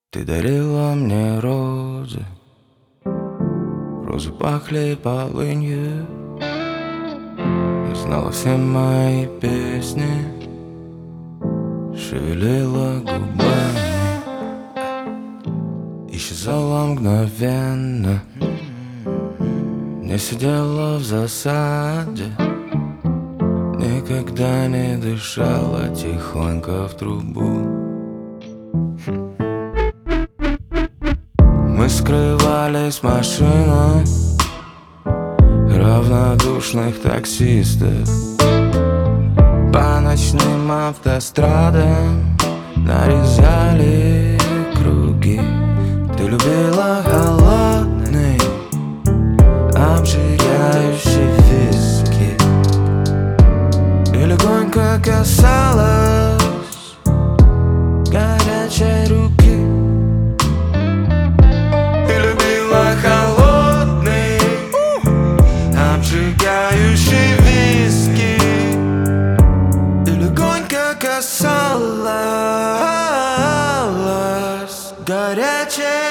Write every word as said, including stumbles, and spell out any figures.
Ты дарила мне розы, розы пахли полынью, знала все мои песни, шевелила губами, исчезала мгновенно. Не сидела в засаде, никогда не дышала тихонько в трубу. Мы скрывались в машинах равнодушных таксистов, по ночным автострадам нарезали круги. Ты любила холодный, обжигающий виски и легонько касалась горячей руки. Ты любила холодный, обжигающий виски и легонько касалась горячей